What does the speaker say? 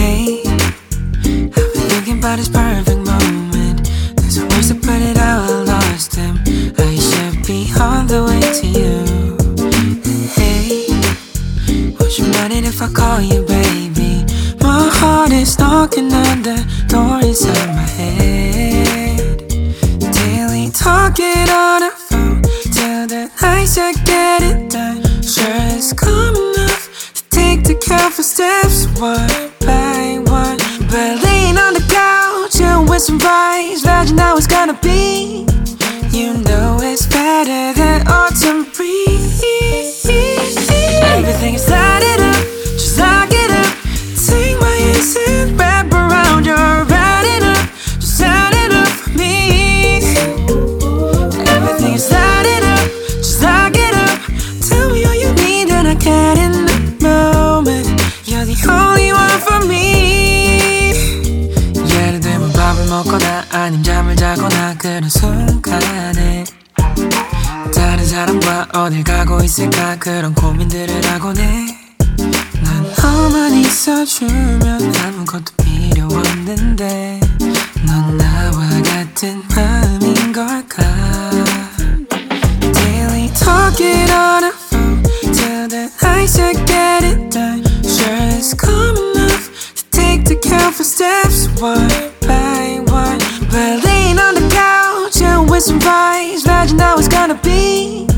Hey, I've been thinking about this perfect moment. There's no words to put it out, I lost him. I should be on the way to you. Hey, would you mind it if I call you baby? My heart is knocking on the door inside my head. Daily talking on the phone till the nights I get it done. Sure it's calm enough to take the careful steps one by one. But laying on the couch and with some vibes, imagine how it's gonna be. You know it's better than autumn breeze. Everything is lighted up, just lock it up. Take my hands and wrap around you, round it up, just sound it up for me. Everything is lighted up, just lock it up. Tell me all you need and I get in the moment. You're the only one for me. 예를 들면 밥을 먹거나 아님 잠을 자거나 그런 순간에 다른 사람과 어딜 가고 있을까 그런 고민들을 하곤 해. 난 너만 있어주면 아무것도 필요 없는데 넌 나와 같은 마음인 걸까. Daily talking on the phone till the nights I get it done. Sure it's calm enough to take the careful steps one by one. But laying on the couch and with some vibes, imagine how it's gonna be.